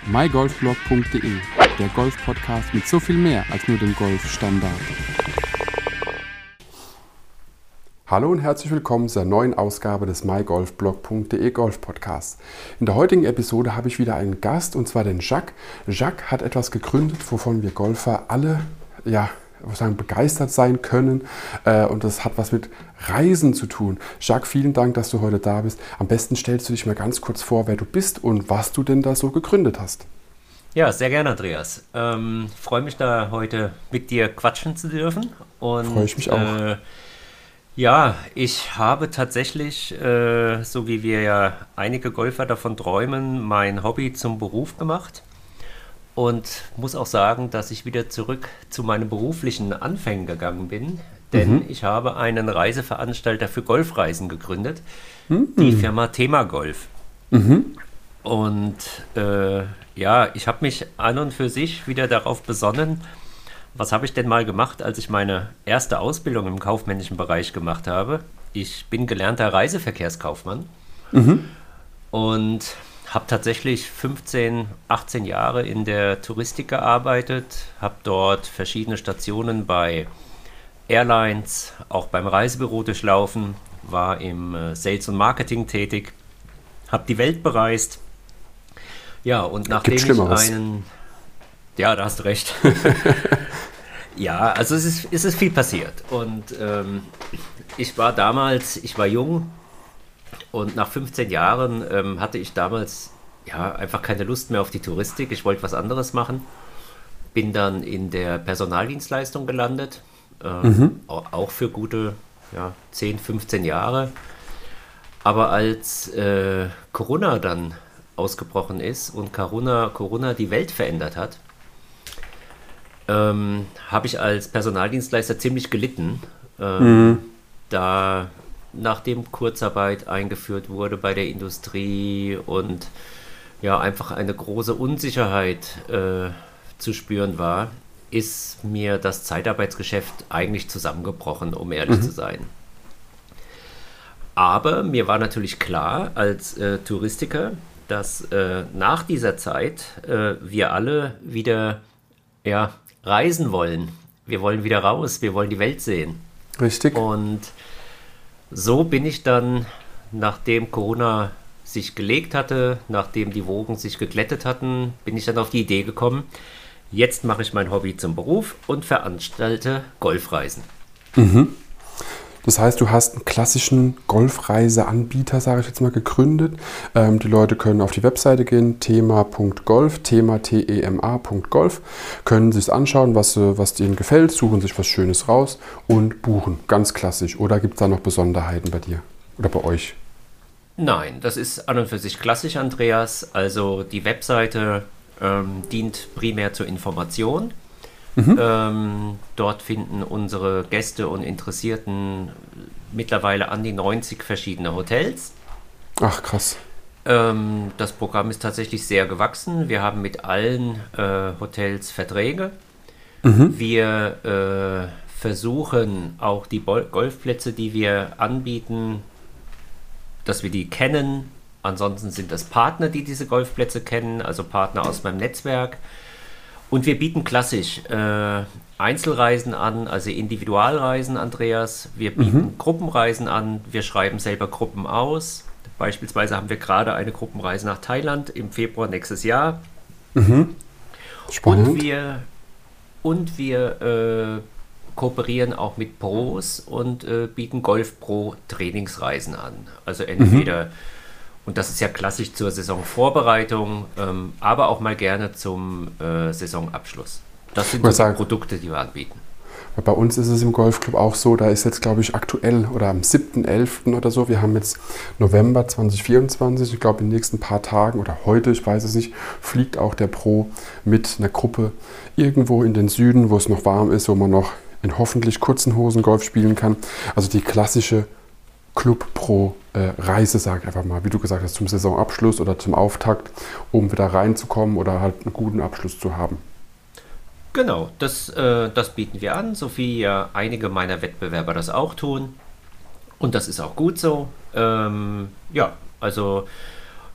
mygolfblog.de, der Golf-Podcast mit so viel mehr als nur dem Golfstandard. Hallo und herzlich willkommen zur neuen Ausgabe des mygolfblog.de Golf-Podcasts. In der heutigen Episode habe ich wieder einen Gast, und zwar den Jacques. Jacques hat etwas gegründet, wovon wir Golfer alle begeistert sein können, und das hat was mit Reisen zu tun. Jacques, vielen Dank, dass du heute da bist. Am besten stellst du dich mal ganz kurz vor, wer du bist und was du denn da so gegründet hast. Ja, sehr gerne, Andreas. Freue mich, da heute mit dir quatschen zu dürfen. Freue ich mich auch. Ja, ich habe tatsächlich, so wie wir ja einige Golfer davon träumen, mein Hobby zum Beruf gemacht. Und muss auch sagen, dass ich wieder zurück zu meinen beruflichen Anfängen gegangen bin. Denn ich habe einen Reiseveranstalter für Golfreisen gegründet, die Firma Thema Golf. Und ich habe mich an und für sich wieder darauf besonnen, was habe ich denn mal gemacht, als ich meine erste Ausbildung im kaufmännischen Bereich gemacht habe. Ich bin gelernter Reiseverkehrskaufmann und habe tatsächlich 15, 18 Jahre in der Touristik gearbeitet, habe dort verschiedene Stationen bei Airlines, auch beim Reisebüro durchlaufen, war im Sales und Marketing tätig, habe die Welt bereist. Ja, und nachdem ich Ja, da hast du recht. Ja, also es ist viel passiert. Und ich war jung. Und nach 15 Jahren hatte ich damals einfach keine Lust mehr auf die Touristik. Ich wollte was anderes machen. Bin dann in der Personaldienstleistung gelandet. Auch für gute 10, 15 Jahre. Aber als Corona dann ausgebrochen ist und Corona die Welt verändert hat, habe ich als Personaldienstleister ziemlich gelitten. Da nachdem Kurzarbeit eingeführt wurde bei der Industrie und einfach eine große Unsicherheit zu spüren war, ist mir das Zeitarbeitsgeschäft eigentlich zusammengebrochen, um ehrlich zu sein. Aber mir war natürlich klar als Touristiker, dass nach dieser Zeit wir alle wieder reisen wollen. Wir wollen wieder raus, wir wollen die Welt sehen. Richtig. Und so bin ich dann, nachdem Corona sich gelegt hatte, nachdem die Wogen sich geglättet hatten, bin ich dann auf die Idee gekommen, jetzt mache ich mein Hobby zum Beruf und veranstalte Golfreisen. Das heißt, du hast einen klassischen Golfreiseanbieter, sage ich jetzt mal, gegründet. Die Leute können auf die Webseite gehen, thema.golf, thema.golf, können sich anschauen, was ihnen gefällt, suchen sich was Schönes raus und buchen. Ganz klassisch. Oder gibt es da noch Besonderheiten bei dir oder bei euch? Nein, das ist an und für sich klassisch, Andreas. Also die Webseite dient primär zur Information. Dort finden unsere Gäste und Interessierten mittlerweile an die 90 verschiedene Hotels. Ach, krass. Das Programm ist tatsächlich sehr gewachsen. Wir haben mit allen Hotels Verträge. Wir versuchen auch die Golfplätze, die wir anbieten, dass wir die kennen. Ansonsten sind das Partner, die diese Golfplätze kennen, also Partner aus meinem Netzwerk. Und wir bieten klassisch Einzelreisen an, also Individualreisen, Andreas. Wir bieten Gruppenreisen an, wir schreiben selber Gruppen aus. Beispielsweise haben wir gerade eine Gruppenreise nach Thailand im Februar nächstes Jahr. Spannend. Und wir kooperieren auch mit Pros und bieten Golf-Pro-Trainingsreisen an. Also entweder... Und das ist ja klassisch zur Saisonvorbereitung, aber auch mal gerne zum Saisonabschluss. Das sind so die Produkte, die wir anbieten. Bei uns ist es im Golfclub auch so, da ist jetzt, glaube ich, aktuell oder am 7.11. oder so, wir haben jetzt November 2024, ich glaube in den nächsten paar Tagen oder heute, ich weiß es nicht, fliegt auch der Pro mit einer Gruppe irgendwo in den Süden, wo es noch warm ist, wo man noch in hoffentlich kurzen Hosen Golf spielen kann. Also die klassische Club Pro Reise, sag ich einfach mal, wie du gesagt hast, zum Saisonabschluss oder zum Auftakt, um wieder reinzukommen oder halt einen guten Abschluss zu haben. Genau, das bieten wir an, so wie ja einige meiner Wettbewerber das auch tun. Und das ist auch gut so. Also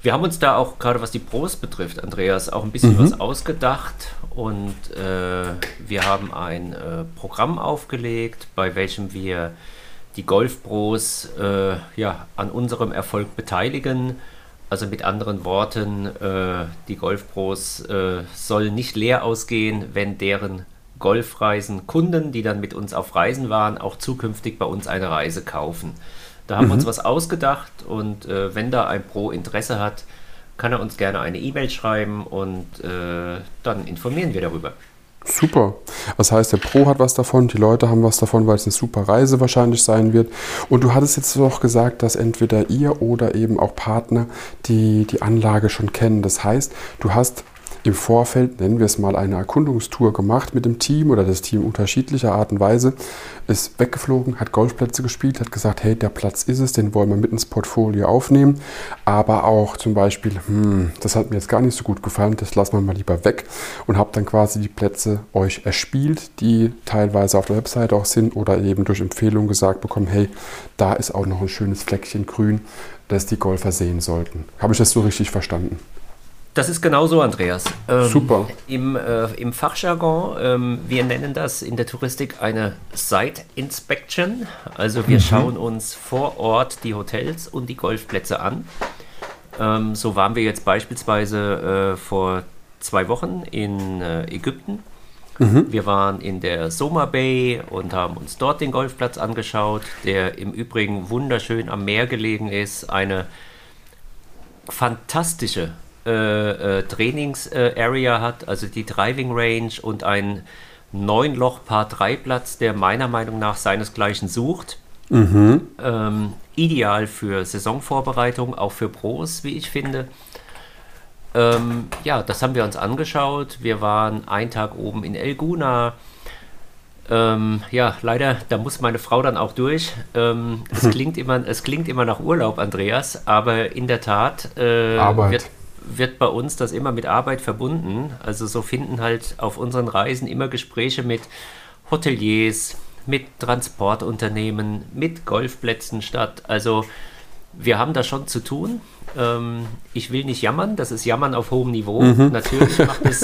Wir haben uns da auch, gerade was die Pros betrifft, Andreas, auch ein bisschen was ausgedacht und wir haben ein Programm aufgelegt, bei welchem wir die Golfpros an unserem Erfolg beteiligen. Also mit anderen Worten, die Golfpros sollen nicht leer ausgehen, wenn deren Golfreisen Kunden, die dann mit uns auf Reisen waren, auch zukünftig bei uns eine Reise kaufen. Da haben wir uns was ausgedacht und wenn da ein Pro Interesse hat, kann er uns gerne eine E-Mail schreiben und dann informieren wir darüber. Super. Das heißt, der Pro hat was davon, die Leute haben was davon, weil es eine super Reise wahrscheinlich sein wird. Und du hattest jetzt auch gesagt, dass entweder ihr oder eben auch Partner die Anlage schon kennen. Das heißt, du hast im Vorfeld, nennen wir es mal, eine Erkundungstour gemacht mit dem Team oder das Team unterschiedlicher Art und Weise, ist weggeflogen, hat Golfplätze gespielt, hat gesagt, hey, der Platz ist es, den wollen wir mit ins Portfolio aufnehmen, aber auch zum Beispiel, das hat mir jetzt gar nicht so gut gefallen, das lassen wir mal lieber weg und habt dann quasi die Plätze euch erspielt, die teilweise auf der Webseite auch sind oder eben durch Empfehlung gesagt bekommen, hey, da ist auch noch ein schönes Fleckchen grün, das die Golfer sehen sollten. Habe ich das so richtig verstanden? Das ist genau so, Andreas. Super. Im Fachjargon, wir nennen das in der Touristik eine Site Inspection. Also wir schauen uns vor Ort die Hotels und die Golfplätze an. So waren wir jetzt beispielsweise vor 2 Wochen in Ägypten. Wir waren in der Soma Bay und haben uns dort den Golfplatz angeschaut, der im Übrigen wunderschön am Meer gelegen ist. Eine fantastische Trainings-Area hat, also die Driving Range und ein 9-Loch-Par-3-Platz, der meiner Meinung nach seinesgleichen sucht. Ideal für Saisonvorbereitung, auch für Pros, wie ich finde. Das haben wir uns angeschaut. Wir waren einen Tag oben in El Guna. Leider, da muss meine Frau dann auch durch. Es klingt immer nach Urlaub, Andreas, aber in der Tat wird bei uns das immer mit Arbeit verbunden. Also so finden halt auf unseren Reisen immer Gespräche mit Hoteliers, mit Transportunternehmen, mit Golfplätzen statt. Also wir haben da schon zu tun. Ich will nicht jammern, das ist Jammern auf hohem Niveau. Natürlich macht es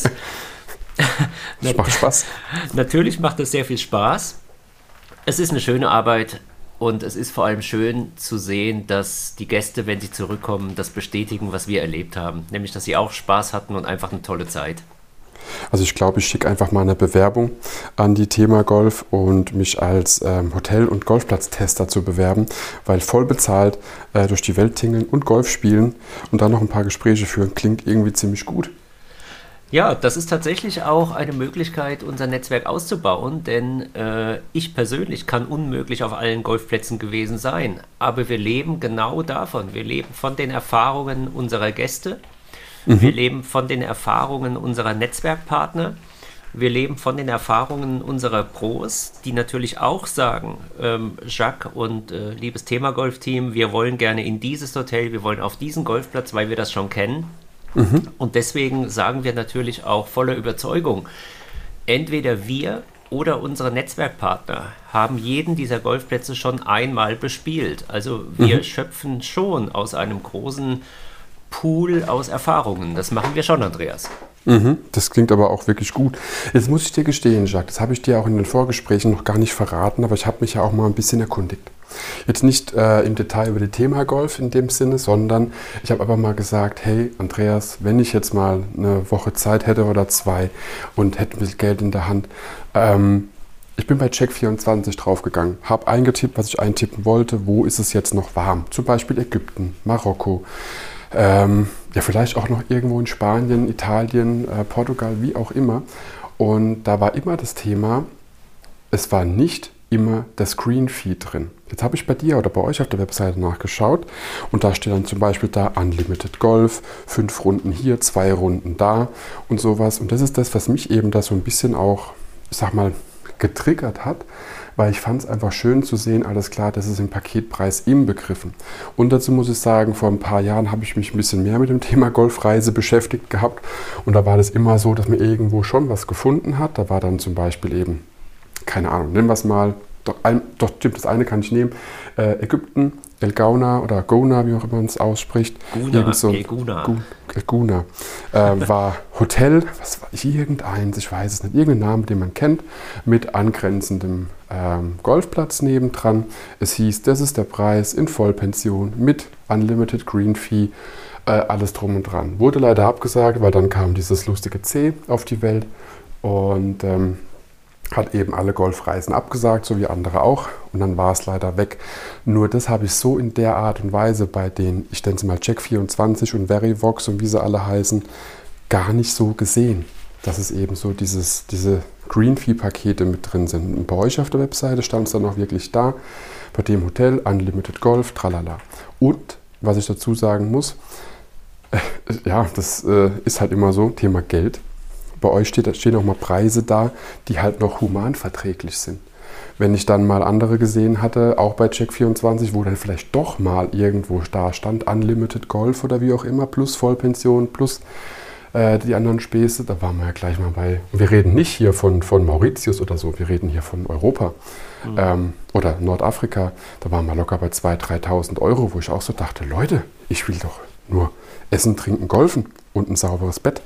macht Spaß. Natürlich macht es sehr viel Spaß. Es ist eine schöne Arbeit. Und es ist vor allem schön zu sehen, dass die Gäste, wenn sie zurückkommen, das bestätigen, was wir erlebt haben. Nämlich, dass sie auch Spaß hatten und einfach eine tolle Zeit. Also ich glaube, ich schicke einfach mal eine Bewerbung an die Thema Golf und mich als Hotel- und Golfplatztester zu bewerben, weil voll bezahlt durch die Welt tingeln und Golf spielen und dann noch ein paar Gespräche führen, klingt irgendwie ziemlich gut. Ja, das ist tatsächlich auch eine Möglichkeit, unser Netzwerk auszubauen, denn ich persönlich kann unmöglich auf allen Golfplätzen gewesen sein. Aber wir leben genau davon. Wir leben von den Erfahrungen unserer Gäste, wir leben von den Erfahrungen unserer Netzwerkpartner, wir leben von den Erfahrungen unserer Pros, die natürlich auch sagen, Jacques und liebes Thema-Golf-Team, wir wollen gerne in dieses Hotel, wir wollen auf diesen Golfplatz, weil wir das schon kennen. Und deswegen sagen wir natürlich auch voller Überzeugung, entweder wir oder unsere Netzwerkpartner haben jeden dieser Golfplätze schon einmal bespielt. Also wir schöpfen schon aus einem großen Pool aus Erfahrungen. Das machen wir schon, Andreas. Das klingt aber auch wirklich gut. Jetzt muss ich dir gestehen, Jacques, das habe ich dir auch in den Vorgesprächen noch gar nicht verraten, aber ich habe mich ja auch mal ein bisschen erkundigt. Jetzt nicht im Detail über das Thema Golf in dem Sinne, sondern ich habe aber mal gesagt, hey Andreas, wenn ich jetzt mal eine Woche Zeit hätte oder 2 und hätte ein bisschen Geld in der Hand, ich bin bei Check24 draufgegangen, habe eingetippt, was ich eintippen wollte, wo ist es jetzt noch warm? Zum Beispiel Ägypten, Marokko, vielleicht auch noch irgendwo in Spanien, Italien, Portugal, wie auch immer. Und da war immer das Thema, es war nicht immer der Screenfeed drin. Jetzt habe ich bei dir oder bei euch auf der Webseite nachgeschaut und da steht dann zum Beispiel da Unlimited Golf, 5 Runden hier, 2 Runden da und sowas. Und das ist das, was mich eben da so ein bisschen auch, ich sag mal, getriggert hat, weil ich fand es einfach schön zu sehen, alles klar, das ist im Paketpreis inbegriffen. Und dazu muss ich sagen, vor ein paar Jahren habe ich mich ein bisschen mehr mit dem Thema Golfreise beschäftigt gehabt und da war das immer so, dass man irgendwo schon was gefunden hat. Da war dann zum Beispiel eben, keine Ahnung, nennen wir es mal, doch stimmt, das eine kann ich nehmen, Ägypten, Elgauna oder Gona, wie auch immer man es ausspricht. Guna, So Guna. War Hotel, was war irgendeins, ich weiß es nicht, irgendein Name, den man kennt, mit angrenzendem Golfplatz nebendran. Es hieß, das ist der Preis in Vollpension mit Unlimited Green Fee, alles drum und dran. Wurde leider abgesagt, weil dann kam dieses lustige C auf die Welt und hat eben alle Golfreisen abgesagt, so wie andere auch. Und dann war es leider weg. Nur das habe ich so in der Art und Weise bei den, ich nenne es mal Check24 und Verivox und wie sie alle heißen, gar nicht so gesehen, dass es eben so diese Green-Fee-Pakete mit drin sind. Und bei euch auf der Webseite stand es dann auch wirklich da, bei dem Hotel, Unlimited Golf, tralala. Und, was ich dazu sagen muss, ja, das ist halt immer so, Thema Geld. Bei euch stehen auch mal Preise da, die halt noch humanverträglich sind. Wenn ich dann mal andere gesehen hatte, auch bei Check24, wo dann vielleicht doch mal irgendwo da stand, Unlimited Golf oder wie auch immer, plus Vollpension, plus die anderen Späße, da waren wir ja gleich mal bei. Wir reden nicht hier von Mauritius oder so, wir reden hier von Europa oder Nordafrika. Da waren wir locker bei 2.000, 3.000 Euro, wo ich auch so dachte, Leute, ich will doch nur essen, trinken, golfen und ein sauberes Bett.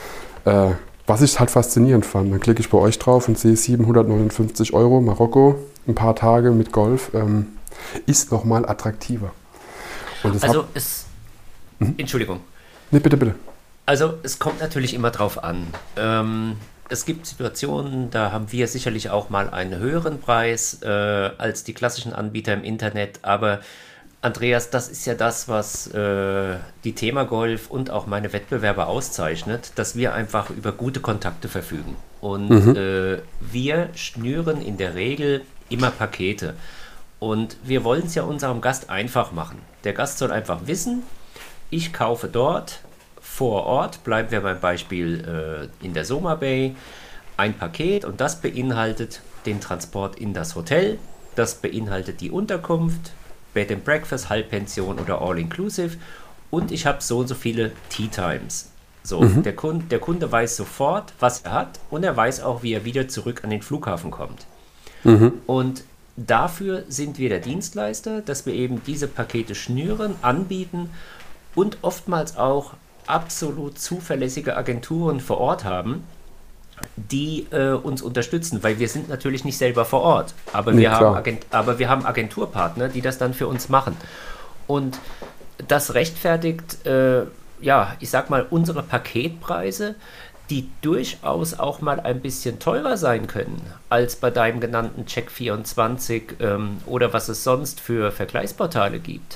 Was ich halt faszinierend fand, dann klicke ich bei euch drauf und sehe 759 Euro, Marokko, ein paar Tage mit Golf, ist nochmal attraktiver. Und Entschuldigung. Nee, bitte. Also es kommt natürlich immer drauf an. Es gibt Situationen, da haben wir sicherlich auch mal einen höheren Preis als die klassischen Anbieter im Internet, aber Andreas, das ist ja das, was die Thema Golf und auch meine Wettbewerber auszeichnet, dass wir einfach über gute Kontakte verfügen. Und wir schnüren in der Regel immer Pakete. Und wir wollen es ja unserem Gast einfach machen. Der Gast soll einfach wissen, ich kaufe dort vor Ort, bleiben wir beim Beispiel in der Soma Bay, ein Paket und das beinhaltet den Transport in das Hotel, das beinhaltet die Unterkunft, Bed and Breakfast, Halbpension oder All-Inclusive und ich habe so und so viele Tea Times. So, der Kunde weiß sofort, was er hat und er weiß auch, wie er wieder zurück an den Flughafen kommt. Und dafür sind wir der Dienstleister, dass wir eben diese Pakete schnüren, anbieten und oftmals auch absolut zuverlässige Agenturen vor Ort haben, die uns unterstützen, weil wir sind natürlich nicht selber vor Ort, aber wir haben Agenturpartner, die das dann für uns machen. Und das rechtfertigt, ich sag mal, unsere Paketpreise, die durchaus auch mal ein bisschen teurer sein können als bei deinem genannten Check24 oder was es sonst für Vergleichsportale gibt.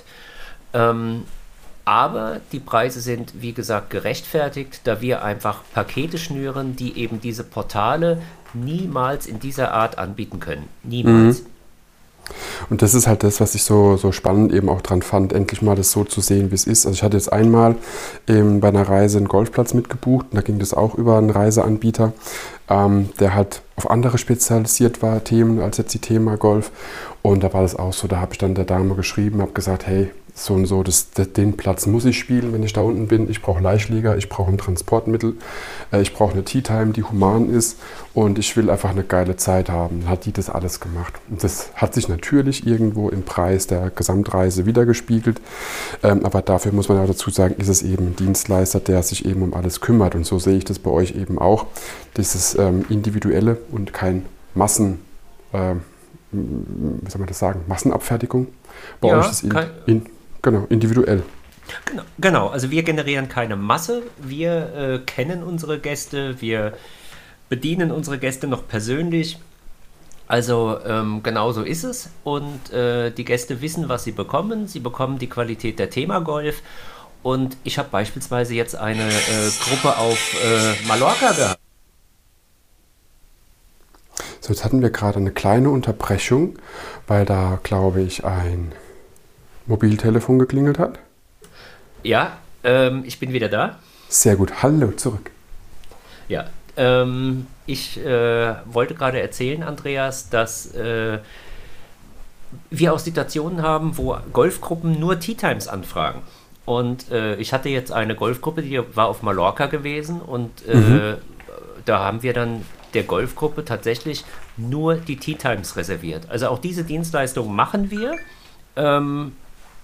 Aber die Preise sind, wie gesagt, gerechtfertigt, da wir einfach Pakete schnüren, die eben diese Portale niemals in dieser Art anbieten können. Niemals. Und das ist halt das, was ich so spannend eben auch dran fand, endlich mal das so zu sehen, wie es ist. Also ich hatte jetzt einmal bei einer Reise einen Golfplatz mitgebucht und da ging das auch über einen Reiseanbieter, der halt auf andere spezialisiert war, Themen als jetzt die Thema Golf. Und da war das auch so, da habe ich dann der Dame geschrieben, habe gesagt, hey, so und so, den Platz muss ich spielen, wenn ich da unten bin. Ich brauche Leichtleger, ich brauche ein Transportmittel, ich brauche eine Tea Time, die human ist und ich will einfach eine geile Zeit haben. Dann hat die das alles gemacht. Und das hat sich natürlich irgendwo im Preis der Gesamtreise wiedergespiegelt. Aber dafür muss man ja dazu sagen, ist es eben ein Dienstleister, der sich eben um alles kümmert. Und so sehe ich das bei euch eben auch. Dieses Individuelle und kein wie soll man das sagen, Massenabfertigung. Bei euch ist individuell. Genau, also wir generieren keine Masse, wir kennen unsere Gäste, wir bedienen unsere Gäste noch persönlich. Also genau so ist es und die Gäste wissen, was sie bekommen die Qualität der Thema Golf und ich habe beispielsweise jetzt eine Gruppe auf Mallorca gehabt. So, jetzt hatten wir gerade eine kleine Unterbrechung, weil da, glaube ich, ein Mobiltelefon geklingelt hat. Ja, ich bin wieder da. Sehr gut, hallo zurück. Ja, ich wollte gerade erzählen, Andreas, dass wir auch Situationen haben, wo Golfgruppen nur Tea Times anfragen. Und ich hatte jetzt eine Golfgruppe, die war auf Mallorca gewesen und da haben wir dann der Golfgruppe tatsächlich nur die Tea Times reserviert. Also auch diese Dienstleistung machen wir.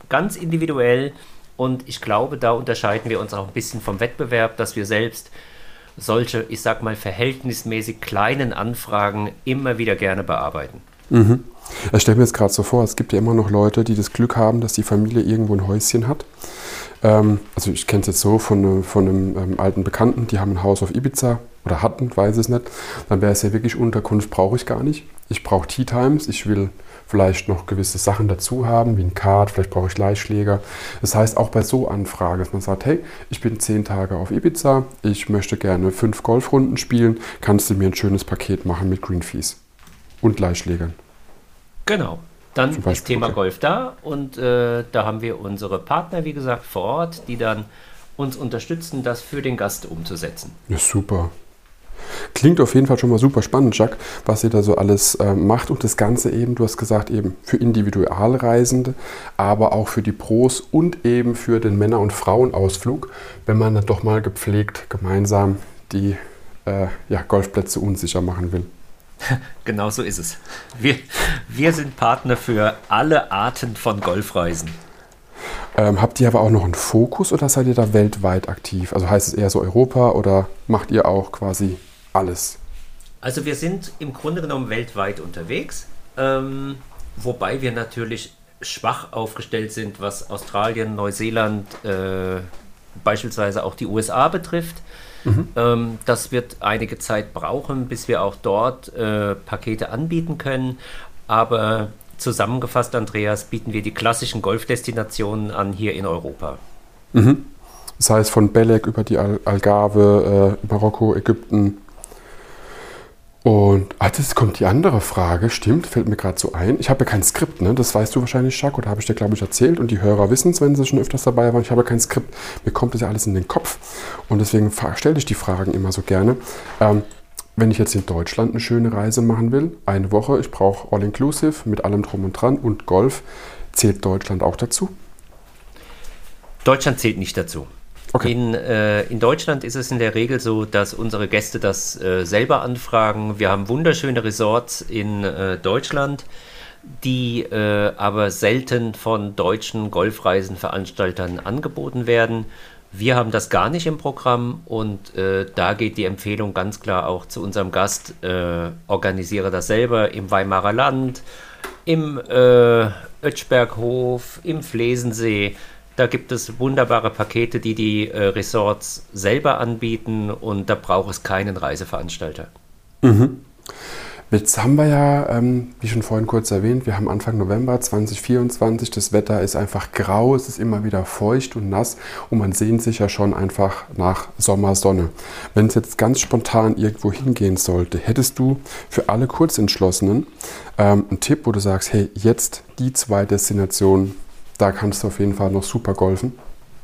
ganz individuell. Und ich glaube, da unterscheiden wir uns auch ein bisschen vom Wettbewerb, dass wir selbst solche, ich sag mal, verhältnismäßig kleinen Anfragen immer wieder gerne bearbeiten. Mhm. Ich stelle mir jetzt gerade so vor, es gibt ja immer noch Leute, die das Glück haben, dass die Familie irgendwo ein Häuschen hat. Also ich kenne es jetzt so von einem alten Bekannten, die haben ein Haus auf Ibiza oder hatten, weiß es nicht. Dann wäre es ja wirklich Unterkunft, brauche ich gar nicht. Ich brauche Tea Times, ich will vielleicht noch gewisse Sachen dazu haben, wie ein Kart, vielleicht brauche ich Leihschläger. Das heißt, auch bei so Anfragen, dass man sagt, hey, ich bin 10 Tage auf Ibiza, ich möchte gerne 5 Golfrunden spielen, kannst du mir ein schönes Paket machen mit Green Fees und Leihschlägern. Genau. Dann Zum Beispiel, ist Thema okay. Golf da und da haben wir unsere Partner, wie gesagt, vor Ort, die dann uns unterstützen, das für den Gast umzusetzen. Ja, super. Klingt auf jeden Fall schon mal super spannend, Jacques, was ihr da so alles macht und das Ganze eben, du hast gesagt, eben für Individualreisende, aber auch für die Pros und eben für den Männer- und Frauenausflug, wenn man dann doch mal gepflegt gemeinsam die Golfplätze unsicher machen will. Genau so ist es. Wir sind Partner für alle Arten von Golfreisen. Habt ihr aber auch noch einen Fokus oder seid ihr da weltweit aktiv? Also heißt es eher so Europa oder macht ihr auch quasi alles? Also wir sind im Grunde genommen weltweit unterwegs, wobei wir natürlich schwach aufgestellt sind, was Australien, Neuseeland, beispielsweise auch die USA betrifft. Das wird einige Zeit brauchen, bis wir auch dort Pakete anbieten können. Aber zusammengefasst, Andreas, bieten wir die klassischen Golfdestinationen an hier in Europa. Mhm. Das heißt von Belek über die Algarve, Marokko, Ägypten. Und jetzt kommt die andere Frage, stimmt, fällt mir gerade so ein. Ich habe ja kein Skript, ne? Das weißt du wahrscheinlich, Jacques, oder habe ich dir, glaube ich, erzählt. Und die Hörer wissen es, wenn sie schon öfters dabei waren. Ich habe kein Skript. Mir kommt das ja alles in den Kopf. Und deswegen stelle ich die Fragen immer so gerne. Wenn ich jetzt in Deutschland eine schöne Reise machen will, eine Woche, ich brauche All-Inclusive mit allem drum und dran und Golf, zählt Deutschland auch dazu? Deutschland zählt nicht dazu. Okay. In Deutschland ist es in der Regel so, dass unsere Gäste das selber anfragen. Wir haben wunderschöne Resorts in Deutschland, die aber selten von deutschen Golfreisenveranstaltern angeboten werden. Wir haben das gar nicht im Programm und da geht die Empfehlung ganz klar auch zu unserem Gast, organisiere das selber im Weimarer Land, im Ötschberghof, im Flesensee. Da gibt es wunderbare Pakete, die Resorts selber anbieten und da braucht es keinen Reiseveranstalter. Mhm. Jetzt haben wir ja, wie schon vorhin kurz erwähnt, wir haben Anfang November 2024, das Wetter ist einfach grau, es ist immer wieder feucht und nass und man sehnt sich ja schon einfach nach Sommersonne. Wenn es jetzt ganz spontan irgendwo hingehen sollte, hättest du für alle Kurzentschlossenen einen Tipp, wo du sagst, hey, jetzt die 2 Destinationen, da kannst du auf jeden Fall noch super golfen?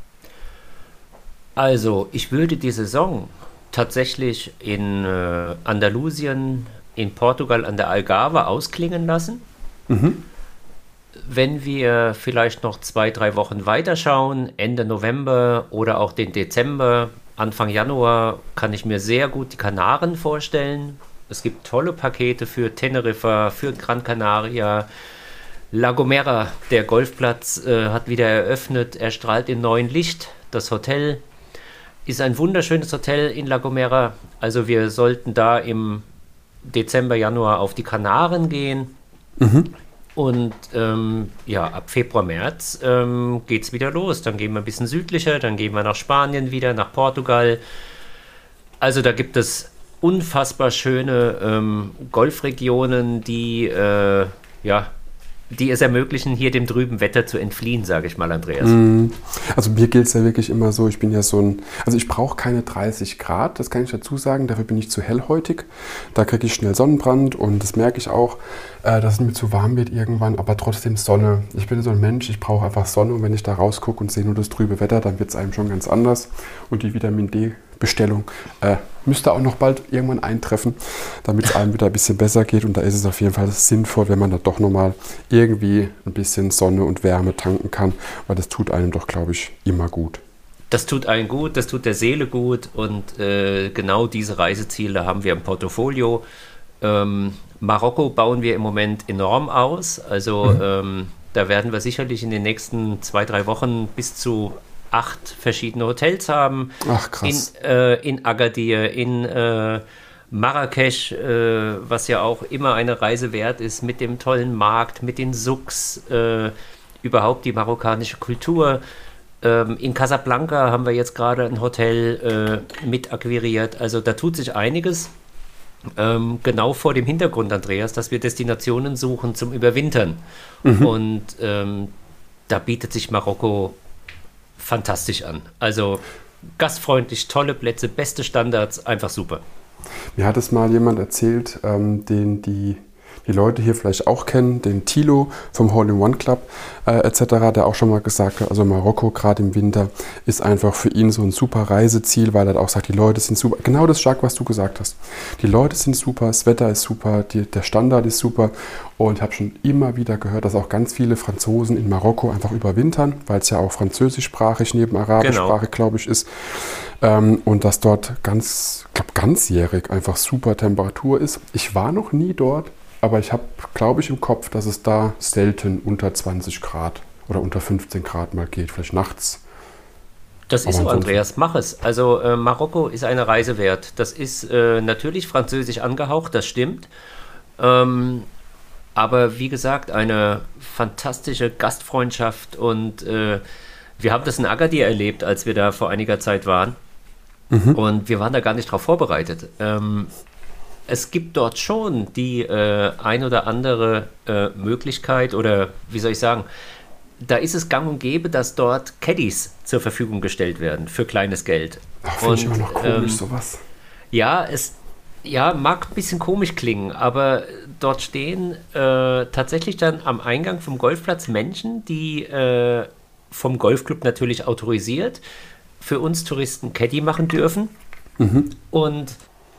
Also, ich würde die Saison tatsächlich in Andalusien, in Portugal an der Algarve ausklingen lassen. Mhm. Wenn wir vielleicht noch 2, 3 Wochen weiterschauen, Ende November oder auch den Dezember, Anfang Januar, kann ich mir sehr gut die Kanaren vorstellen. Es gibt tolle Pakete für Teneriffa, für Gran Canaria. La Gomera, der Golfplatz, hat wieder eröffnet. Er strahlt in neuem Licht. Das Hotel ist ein wunderschönes Hotel in La Gomera. Also wir sollten da im Dezember, Januar auf die Kanaren gehen. Mhm. Und ab Februar, März geht es wieder los. Dann gehen wir ein bisschen südlicher, dann gehen wir nach Spanien wieder, nach Portugal. Also da gibt es unfassbar schöne Golfregionen, die es ermöglichen, hier dem trüben Wetter zu entfliehen, sage ich mal, Andreas. Also mir gilt es ja wirklich immer so, ich bin ja also ich brauche keine 30 Grad, das kann ich dazu sagen, dafür bin ich zu hellhäutig. Da kriege ich schnell Sonnenbrand und das merke ich auch, dass es mir zu warm wird irgendwann, aber trotzdem Sonne. Ich bin so ein Mensch, ich brauche einfach Sonne und wenn ich da rausgucke und sehe nur das trübe Wetter, dann wird es einem schon ganz anders. Und die Vitamin D-Bestellung müsste auch noch bald irgendwann eintreffen, damit es einem wieder ein bisschen besser geht. Und da ist es auf jeden Fall sinnvoll, wenn man da doch nochmal irgendwie ein bisschen Sonne und Wärme tanken kann, weil das tut einem doch, glaube ich, immer gut. Das tut einem gut, das tut der Seele gut und genau diese Reiseziele haben wir im Portfolio. Marokko bauen wir im Moment enorm aus. Also Da werden wir sicherlich in den nächsten 2, 3 Wochen bis zu 8 verschiedene Hotels haben. Ach, krass. In Agadir, in Marrakesch, was ja auch immer eine Reise wert ist, mit dem tollen Markt, mit den Souks, überhaupt die marokkanische Kultur. In Casablanca haben wir jetzt gerade ein Hotel mit akquiriert. Also da tut sich einiges. Genau vor dem Hintergrund, Andreas, dass wir Destinationen suchen zum Überwintern. Und da bietet sich Marokko fantastisch an. Also gastfreundlich, tolle Plätze, beste Standards, einfach super. Mir hat es mal jemand erzählt, den die Leute hier vielleicht auch kennen, den Thilo vom Hole-in-One Club etc., der auch schon mal gesagt hat, also Marokko gerade im Winter ist einfach für ihn so ein super Reiseziel, weil er auch sagt, die Leute sind super. Genau das, Jacques, was du gesagt hast. Die Leute sind super, das Wetter ist super, der Standard ist super und ich habe schon immer wieder gehört, dass auch ganz viele Franzosen in Marokko einfach überwintern, weil es ja auch französischsprachig neben arabischsprachig, glaube ich, ist. Und dass dort ganzjährig einfach super Temperatur ist. Ich war noch nie dort. Aber ich habe, glaube ich, im Kopf, dass es da selten unter 20 Grad oder unter 15 Grad mal geht, vielleicht nachts. Das ist so, Andreas, mach es. Also Marokko ist eine Reise wert. Das ist natürlich französisch angehaucht, das stimmt. Aber wie gesagt, eine fantastische Gastfreundschaft und wir haben das in Agadir erlebt, als wir da vor einiger Zeit waren. Und wir waren da gar nicht drauf vorbereitet. Es gibt dort schon die ein oder andere Möglichkeit oder wie soll ich sagen, da ist es gang und gäbe, dass dort Caddies zur Verfügung gestellt werden für kleines Geld. Finde ich immer noch komisch, sowas. Ja, mag ein bisschen komisch klingen, aber dort stehen tatsächlich dann am Eingang vom Golfplatz Menschen, die vom Golfclub natürlich autorisiert für uns Touristen Caddy machen dürfen. Und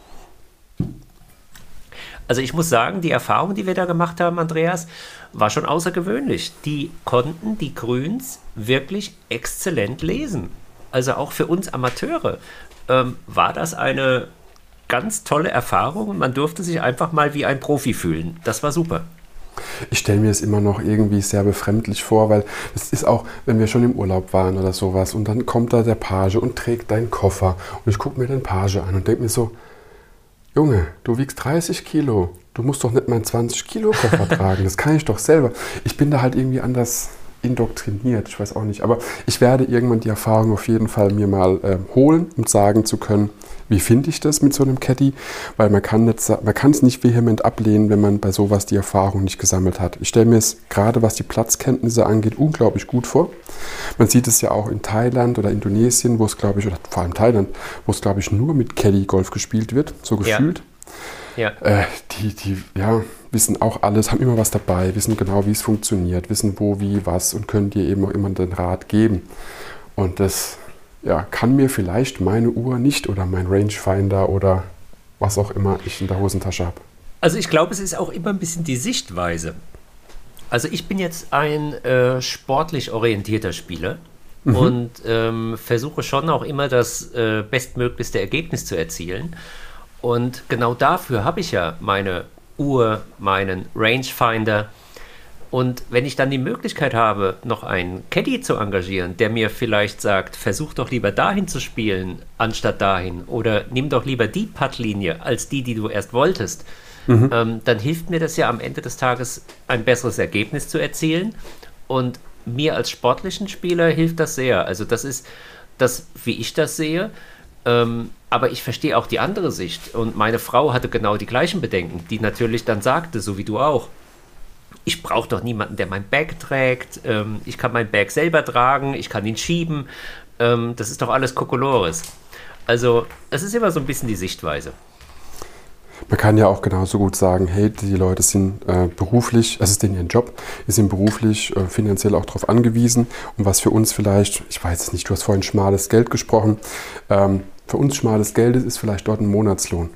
also ich muss sagen, die Erfahrung, die wir da gemacht haben, Andreas, war schon außergewöhnlich. Die konnten die Grüns wirklich exzellent lesen. Also auch für uns Amateure war das eine ganz tolle Erfahrung. Man durfte sich einfach mal wie ein Profi fühlen. Das war super. Ich stelle mir es immer noch irgendwie sehr befremdlich vor, weil es ist auch, wenn wir schon im Urlaub waren oder sowas und dann kommt da der Page und trägt deinen Koffer und ich gucke mir den Page an und denke mir so, Junge, du wiegst 30 Kilo. Du musst doch nicht meinen 20-Kilo-Koffer tragen. Das kann ich doch selber. Ich bin da halt irgendwie anders indoktriniert. Ich weiß auch nicht. Aber ich werde irgendwann die Erfahrung auf jeden Fall mir mal holen, um sagen zu können, wie finde ich das mit so einem Caddy? Weil man kann es nicht vehement ablehnen, wenn man bei sowas die Erfahrung nicht gesammelt hat. Ich stelle mir es gerade, was die Platzkenntnisse angeht, unglaublich gut vor. Man sieht es ja auch in Thailand oder Indonesien, wo es, glaube ich, oder vor allem Thailand, wo es, glaube ich, nur mit Caddy Golf gespielt wird, so gefühlt. Ja. Die wissen auch alles, haben immer was dabei, wissen genau, wie es funktioniert, wissen wo, wie, was und können dir eben auch immer den Rat geben. Und das kann mir vielleicht meine Uhr nicht oder mein Rangefinder oder was auch immer ich in der Hosentasche habe. Also ich glaube, es ist auch immer ein bisschen die Sichtweise. Also ich bin jetzt ein sportlich orientierter Spieler und versuche schon auch immer das bestmöglichste Ergebnis zu erzielen. Und genau dafür habe ich ja meine Uhr, meinen Rangefinder. Und wenn ich dann die Möglichkeit habe, noch einen Caddy zu engagieren, der mir vielleicht sagt, versuch doch lieber dahin zu spielen, anstatt dahin, oder nimm doch lieber die Puttlinie als die du erst wolltest, dann hilft mir das ja am Ende des Tages, ein besseres Ergebnis zu erzielen. Und mir als sportlichen Spieler hilft das sehr. Also das ist das, wie ich das sehe. Aber ich verstehe auch die andere Sicht. Und meine Frau hatte genau die gleichen Bedenken, die natürlich dann sagte, so wie du auch, ich brauche doch niemanden, der mein Bag trägt. Ich kann mein Bag selber tragen, ich kann ihn schieben. Das ist doch alles Kokolores. Also es ist immer so ein bisschen die Sichtweise. Man kann ja auch genauso gut sagen, hey, die Leute sind beruflich, es ist denen ihr Job, die sind beruflich, finanziell auch darauf angewiesen. Und was für uns vielleicht, ich weiß es nicht, du hast vorhin schmales Geld gesprochen, für uns schmales Geld ist vielleicht dort ein Monatslohn.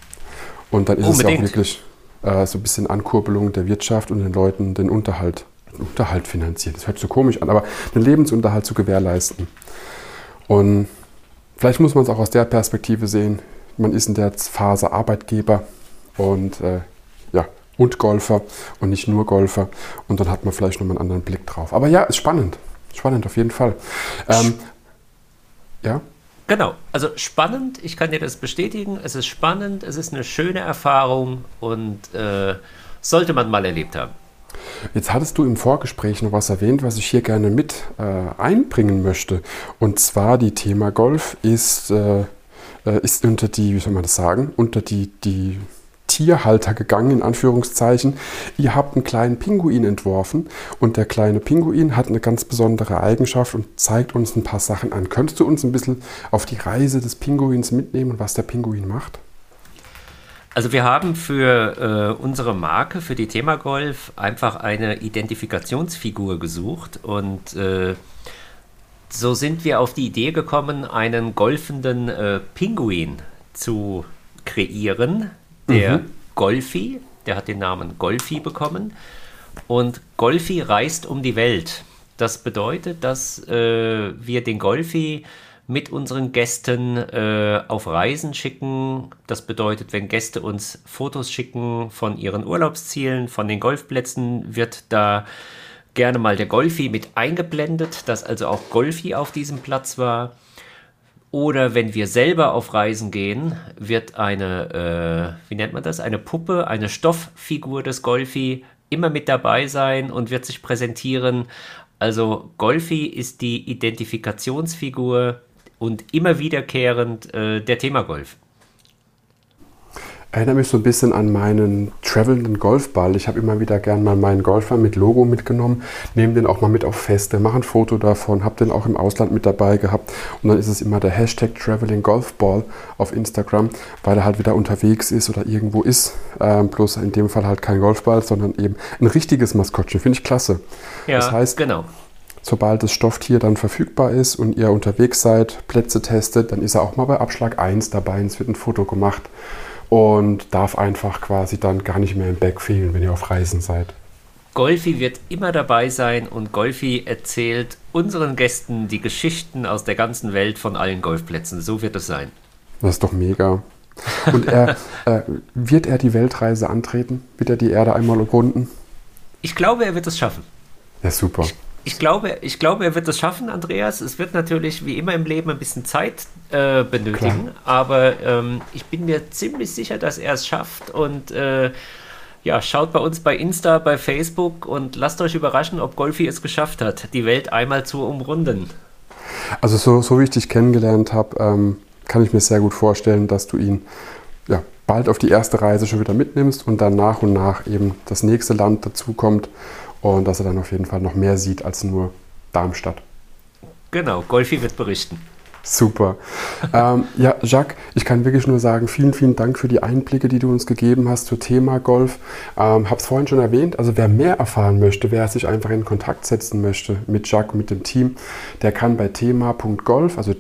Und dann ist es ja auch wirklich so ein bisschen Ankurbelung der Wirtschaft und den Leuten den Unterhalt finanzieren. Das hört sich so komisch an, aber den Lebensunterhalt zu gewährleisten. Und vielleicht muss man es auch aus der Perspektive sehen, man ist in der Phase Arbeitgeber und und Golfer und nicht nur Golfer. Und dann hat man vielleicht nochmal einen anderen Blick drauf. Aber ja, ist spannend. Spannend auf jeden Fall. Ja? Genau, also spannend, ich kann dir das bestätigen, es ist spannend, es ist eine schöne Erfahrung und sollte man mal erlebt haben. Jetzt hattest du im Vorgespräch noch was erwähnt, was ich hier gerne mit einbringen möchte. Und zwar die Thema Golf ist unter die, wie soll man das sagen, unter die Tierhalter gegangen, in Anführungszeichen. Ihr habt einen kleinen Pinguin entworfen und der kleine Pinguin hat eine ganz besondere Eigenschaft und zeigt uns ein paar Sachen an. Könntest du uns ein bisschen auf die Reise des Pinguins mitnehmen und was der Pinguin macht? Also wir haben für unsere Marke, für die Thema Golf, einfach eine Identifikationsfigur gesucht und so sind wir auf die Idee gekommen, einen golfenden Pinguin zu kreieren. Der Golfi, der hat den Namen Golfi bekommen und Golfi reist um die Welt. Das bedeutet, dass wir den Golfi mit unseren Gästen auf Reisen schicken. Das bedeutet, wenn Gäste uns Fotos schicken von ihren Urlaubszielen, von den Golfplätzen, wird da gerne mal der Golfi mit eingeblendet, dass also auch Golfi auf diesem Platz war. Oder wenn wir selber auf Reisen gehen, wird eine, wie nennt man das, eine Puppe, eine Stofffigur des Golfi immer mit dabei sein und wird sich präsentieren. Also Golfi ist die Identifikationsfigur und immer wiederkehrend der Thema Golf. Erinnere mich so ein bisschen an meinen travelnden Golfball. Ich habe immer wieder gern mal meinen Golfer mit Logo mitgenommen, nehme den auch mal mit auf Feste, mache ein Foto davon, habe den auch im Ausland mit dabei gehabt und dann ist es immer der Hashtag Traveling Golfball auf Instagram, weil er halt wieder unterwegs ist oder irgendwo ist. Bloß in dem Fall halt kein Golfball, sondern eben ein richtiges Maskottchen. Finde ich klasse. Ja, das heißt, genau. Sobald das Stofftier dann verfügbar ist und ihr unterwegs seid, Plätze testet, dann ist er auch mal bei Abschlag 1 dabei und es wird ein Foto gemacht. Und darf einfach quasi dann gar nicht mehr im Bag fehlen, wenn ihr auf Reisen seid. Golfi wird immer dabei sein und Golfi erzählt unseren Gästen die Geschichten aus der ganzen Welt von allen Golfplätzen. So wird es sein. Das ist doch mega. Und wird er die Weltreise antreten? Wird er die Erde einmal umrunden? Ich glaube, er wird es schaffen. Ja, super. Ich glaube, er wird es schaffen, Andreas. Es wird natürlich wie immer im Leben ein bisschen Zeit benötigen, klar. Aber ich bin mir ziemlich sicher, dass er es schafft und ja, schaut bei uns bei Insta, bei Facebook und lasst euch überraschen, ob Golfi es geschafft hat, die Welt einmal zu umrunden. Also so wie ich dich kennengelernt habe, kann ich mir sehr gut vorstellen, dass du ihn ja, bald auf die erste Reise schon wieder mitnimmst und dann nach und nach eben das nächste Land dazukommt. Und dass er dann auf jeden Fall noch mehr sieht als nur Darmstadt. Genau, Golfi wird berichten. Super. Ja, Jacques, ich kann wirklich nur sagen, vielen, vielen Dank für die Einblicke, die du uns gegeben hast zum Thema Golf. Habe es vorhin schon erwähnt, also wer mehr erfahren möchte, wer sich einfach in Kontakt setzen möchte mit Jacques, mit dem Team, der kann bei tema.golf, also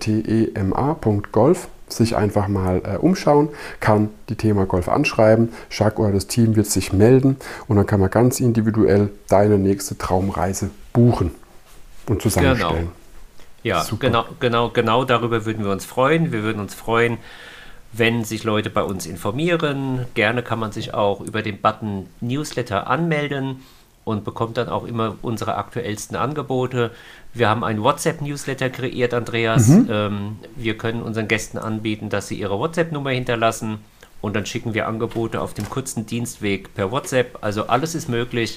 tema.golf, sich einfach mal umschauen, kann die Thema Golf anschreiben, Jacques oder das Team wird sich melden und dann kann man ganz individuell deine nächste Traumreise buchen und zusammenstellen. Genau. Ja, genau darüber würden wir uns freuen. Wir würden uns freuen, wenn sich Leute bei uns informieren. Gerne kann man sich auch über den Button Newsletter anmelden und bekommt dann auch immer unsere aktuellsten Angebote. Wir haben einen WhatsApp-Newsletter kreiert, Andreas. Wir können unseren Gästen anbieten, dass sie ihre WhatsApp-Nummer hinterlassen und dann schicken wir Angebote auf dem kurzen Dienstweg per WhatsApp. Also alles ist möglich,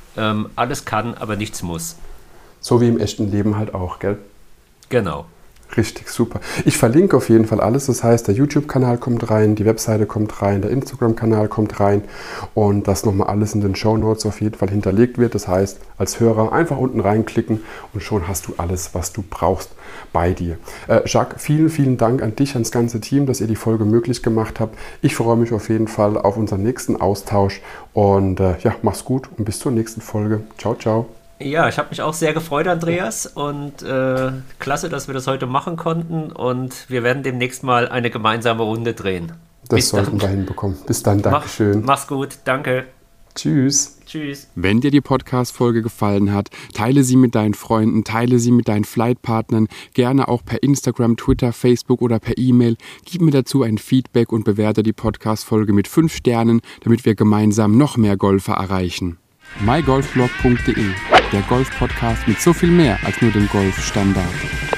alles kann, aber nichts muss. So wie im echten Leben halt auch, gell? Genau. Richtig, super. Ich verlinke auf jeden Fall alles. Das heißt, der YouTube-Kanal kommt rein, die Webseite kommt rein, der Instagram-Kanal kommt rein und dass nochmal alles in den Shownotes auf jeden Fall hinterlegt wird. Das heißt, als Hörer einfach unten reinklicken und schon hast du alles, was du brauchst bei dir. Jacques, vielen, vielen Dank an dich, ans ganze Team, dass ihr die Folge möglich gemacht habt. Ich freue mich auf jeden Fall auf unseren nächsten Austausch und ja, mach's gut und bis zur nächsten Folge. Ciao, ciao. Ja, ich habe mich auch sehr gefreut, Andreas, und klasse, dass wir das heute machen konnten und wir werden demnächst mal eine gemeinsame Runde drehen. Das sollten wir hinbekommen. Bis dann, Dankeschön. Mach's gut, danke. Tschüss. Tschüss. Wenn dir die Podcast-Folge gefallen hat, teile sie mit deinen Freunden, teile sie mit deinen Flightpartnern, gerne auch per Instagram, Twitter, Facebook oder per E-Mail. Gib mir dazu ein Feedback und bewerte die Podcast-Folge mit 5 Sternen, damit wir gemeinsam noch mehr Golfer erreichen. mygolfblog.de, der Golf-Podcast mit so viel mehr als nur dem Golfstandard.